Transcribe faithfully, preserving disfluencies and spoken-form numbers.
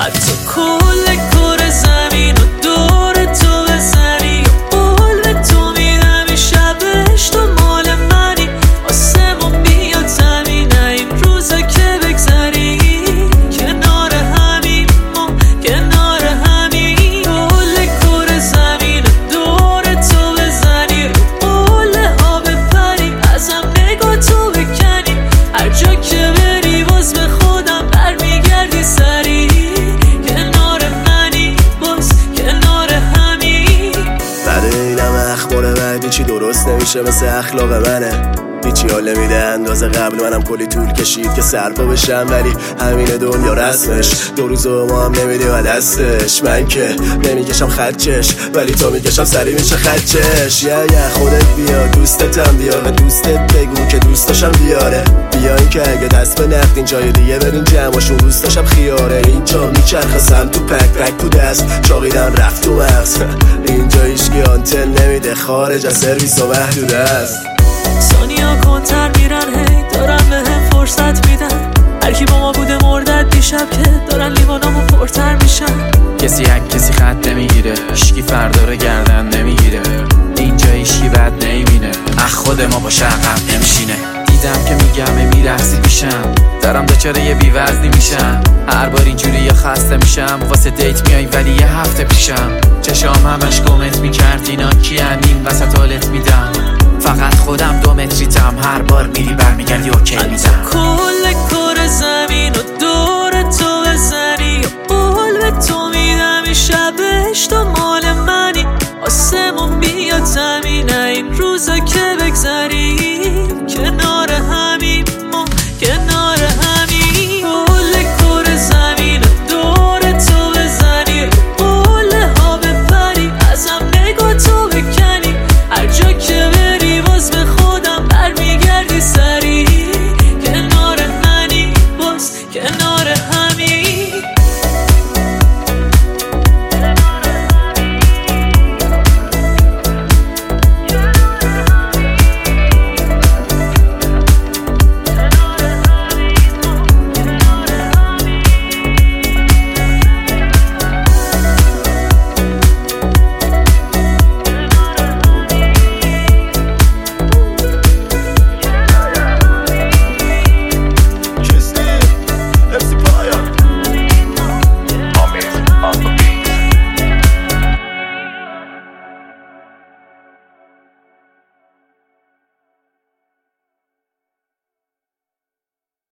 حتی کل کره زمین و دور تو بزنی قول به تو میدم این شبش تو مال منی آسمون بیاد زمین این روزا که بگذری کنار همین ما کنار همین کل کره زمین و دور تو بزنی رو قله ها بپری ازم نگاه تو بکنی هر جا که بری باز به خودم برمیگردی سری کنار منی باز کنار همین. بعد اینم اخبار بعدی چی درست نمیشه مثل اخلاق منه هیچی حال نمیده اندازه قبل منم کلی طول کشید که سرپا بشم ولی همین دنیا رسمش دو روز و ما هم نمیدی و دستش من که نمیکشم خدچش ولی تو میکشم سری میشه خدچش یه یه خودت بیا دوستتم بیار و دوستت بگو که دوستاشم بیاره بیا این که اگه دست به نقد این جای دیگه برین جمعاشون روستاشم خیاره اینجا میچرخه سم تو پک پک تو دست چاقیدم رفت تو مغز اینجا هیچکی آنتن نمیده خارج از سرویس و محدود است ثانیا کنتر میرن هی دارن به هم فرصت میدن هرکی با ما بوده مردد دیشب که دارن لیوانامو پرتر میشن کسی حق کسی خط نمیگیره هیچکی فردا رو گردن نمیگیره اینجا هیچکی بد نمیبینه اخ خود ما با شقم نمیشینه دیدم که میگم میرسی پیشم دارم دچاره یه بیوزنی میشم هر بار اینجوری یا خسته میشم واسه دیت میای ولی یه هفته پیشم چشام همش کامنت میکرد اینا کیان این وسط حالت میدم فقط خودم دو متریتم هر بار میری برمیگردی اوکی میدم کل کره زمین و دور تو بزنی قول به تو میدم این شبش تو مال منی آسمون بیاد زمین این روزا که بگذری